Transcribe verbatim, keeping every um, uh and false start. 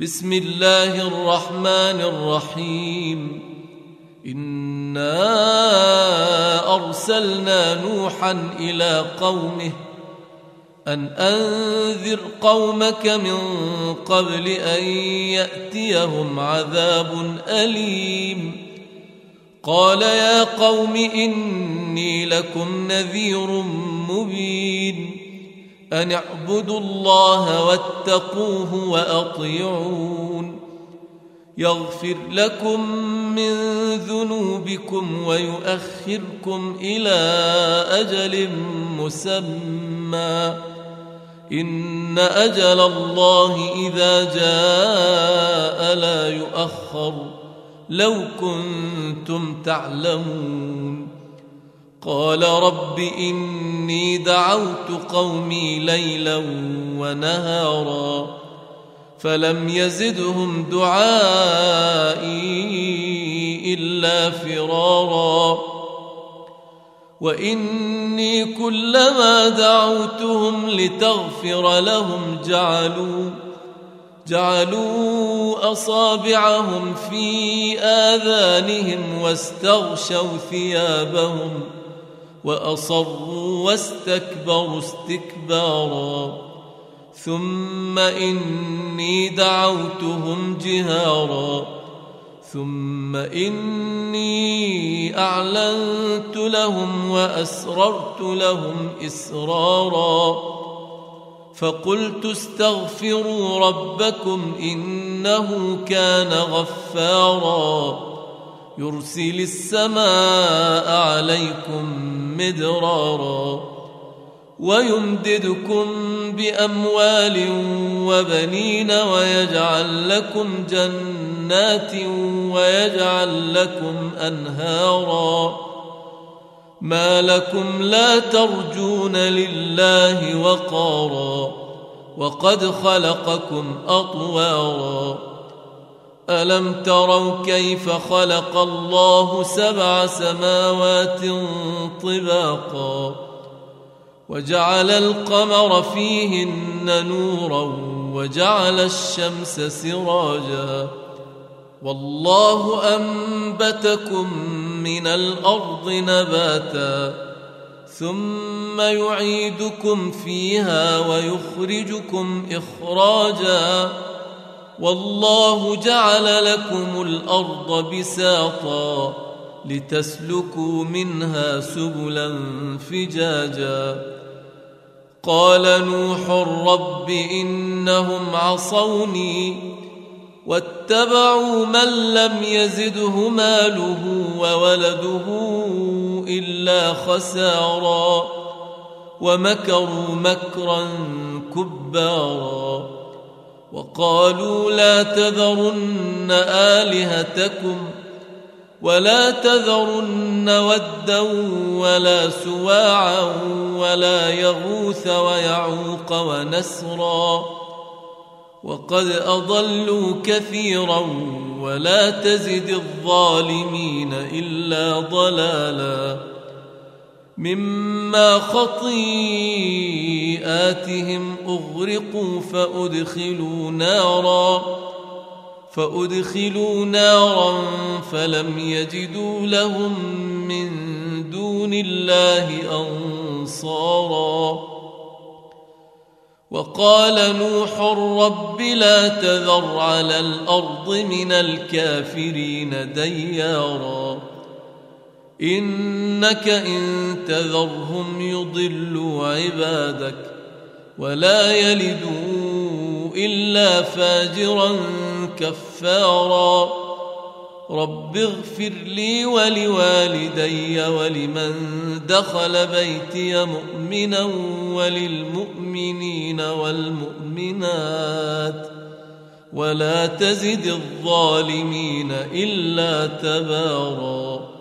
بسم الله الرحمن الرحيم. إنا أرسلنا نوحا إلى قومه أن أنذر قومك من قبل أن يأتيهم عذاب أليم. قال يا قوم إني لكم نذير مبين أن اعبدوا الله واتقوه وأطيعون يغفر لكم من ذنوبكم ويؤخركم إلى أجل مسمى إن أجل الله إذا جاء لا يؤخر لو كنتم تعلمون. قال رب إني دعوت قومي ليلا ونهارا فلم يزدهم دعائي إلا فرارا وإني كلما دعوتهم لتغفر لهم جعلوا جعلوا أصابعهم في آذانهم واستغشوا ثيابهم وأصروا واستكبروا استكبارا ثم إني دعوتهم جهارا ثم إني أعلنت لهم وأسررت لهم إسرارا فقلت استغفروا ربكم إنه كان غفارا يرسل السماء عليكم مدرارا ويمددكم بأموال وبنين ويجعل لكم جنات ويجعل لكم أنهارا ما لكم لا ترجون لله وقارا وقد خلقكم أطوارا ألم تروا كيف خلق الله سبع سماوات طباقا وجعل القمر فيهن نورا وجعل الشمس سراجا والله أنبتكم من الأرض نباتا ثم يعيدكم فيها ويخرجكم إخراجا والله جعل لكم الأرض بساطا لتسلكوا منها سبلا فجاجا. قال نوح رب إنهم عصوني واتبعوا من لم يزده ماله وولده إلا خسارا ومكروا مكرا كبارا وقالوا لا تذرن آلهتكم ولا تذرن ودا ولا سواعا ولا يغوث ويعوق ونسرا وقد أضلوا كثيرا ولا تزد الظالمين إلا ضلالا مما خطيئاتهم أغرقوا فأدخلوا نارا فأدخلوا نارا فلم يجدوا لهم من دون الله أنصارا. وقال نوح رب لا تذر على الأرض من الكافرين ديارا إنك إن تذرهم يضلوا عبادك ولا يلدوا إلا فاجرا كفارا. رب اغفر لي ولوالدي ولمن دخل بيتي مؤمنا وللمؤمنين والمؤمنات ولا تزد الظالمين إلا تبارا.